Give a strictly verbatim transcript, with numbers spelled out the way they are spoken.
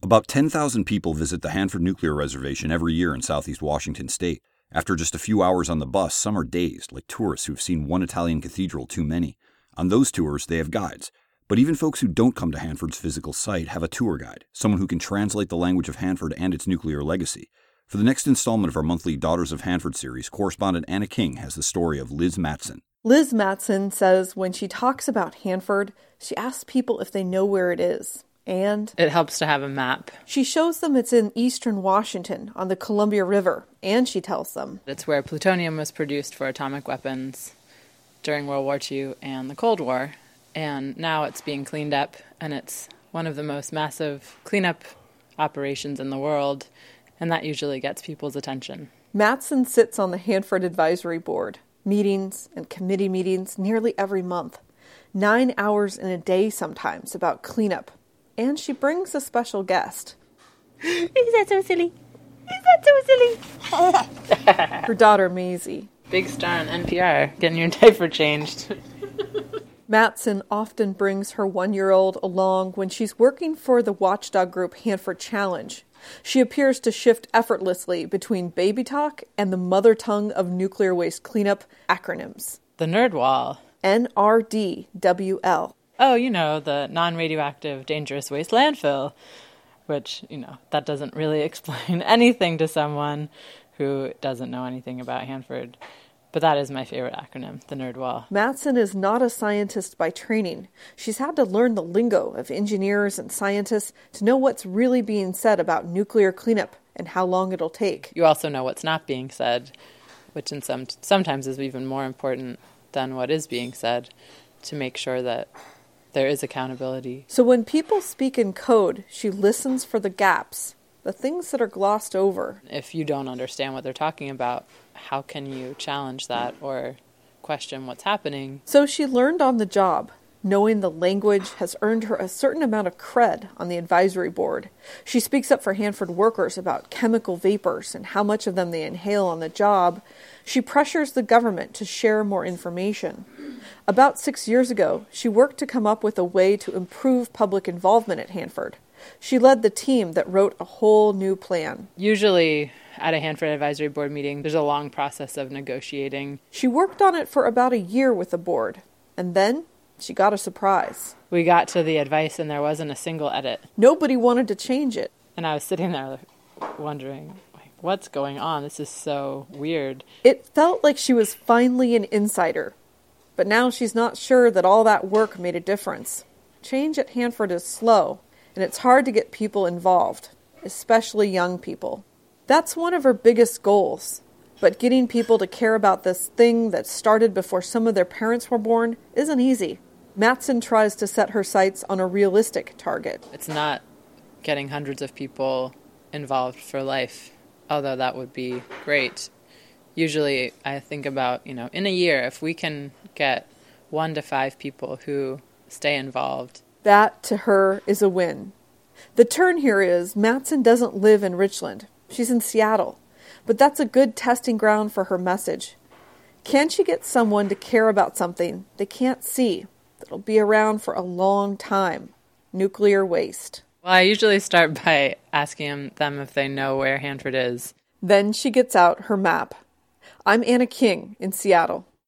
About ten thousand people visit the Hanford Nuclear Reservation every year in southeast Washington state. After just a few hours on the bus, some are dazed, like tourists who've seen one Italian cathedral too many. On those tours, they have guides. But even folks who don't come to Hanford's physical site have a tour guide, someone who can translate the language of Hanford and its nuclear legacy. For the next installment of our monthly Daughters of Hanford series, correspondent Anna King has the story of Liz Matson. Liz Matson says when she talks about Hanford, she asks people if they know where it is. And it helps to have a map. She shows them it's in eastern Washington on the Columbia River, and she tells them it's where plutonium was produced for atomic weapons during World War Two and the Cold War, and now it's being cleaned up, and it's one of the most massive cleanup operations in the world, and that usually gets people's attention. Matson sits on the Hanford Advisory Board, meetings and committee meetings nearly every month, nine hours in a day sometimes about cleanup. And she brings a special guest. Is that so silly? Is that so silly? Her daughter, Maisie. Big star on N P R, getting your diaper changed. Matson often brings her one-year-old along when she's working for the watchdog group Hanford Challenge. She appears to shift effortlessly between baby talk and the mother tongue of nuclear waste cleanup acronyms. The NerdWall. N R D W L. Oh, you know, the non-radioactive dangerous waste landfill, which, you know, that doesn't really explain anything to someone who doesn't know anything about Hanford. But that is my favorite acronym, the NerdWall. Matson is not a scientist by training. She's had to learn the lingo of engineers and scientists to know what's really being said about nuclear cleanup and how long it'll take. You also know what's not being said, which in some sometimes is even more important than what is being said, to make sure that there is accountability. So when people speak in code, she listens for the gaps, the things that are glossed over. If you don't understand what they're talking about, how can you challenge that or question what's happening? So she learned on the job. Knowing the language has earned her a certain amount of cred on the advisory board. She speaks up for Hanford workers about chemical vapors and how much of them they inhale on the job. She pressures the government to share more information. About six years ago, she worked to come up with a way to improve public involvement at Hanford. She led the team that wrote a whole new plan. Usually, at a Hanford Advisory Board meeting, there's a long process of negotiating. She worked on it for about a year with the board, and then she got a surprise. We got to the advice and there wasn't a single edit. Nobody wanted to change it. And I was sitting there wondering, like, what's going on? This is so weird. It felt like she was finally an insider. But now she's not sure that all that work made a difference. Change at Hanford is slow, and it's hard to get people involved, especially young people. That's one of her biggest goals. But getting people to care about this thing that started before some of their parents were born isn't easy. Matson tries to set her sights on a realistic target. It's not getting hundreds of people involved for life, although that would be great. Usually I think about, you know, in a year, if we can get one to five people who stay involved. That, to her, is a win. The turn here is Matson doesn't live in Richland. She's in Seattle. But that's a good testing ground for her message. Can she get someone to care about something they can't see that'll be around for a long time? Nuclear waste. Well, I usually start by asking them if they know where Hanford is. Then she gets out her map. I'm Anna King in Seattle.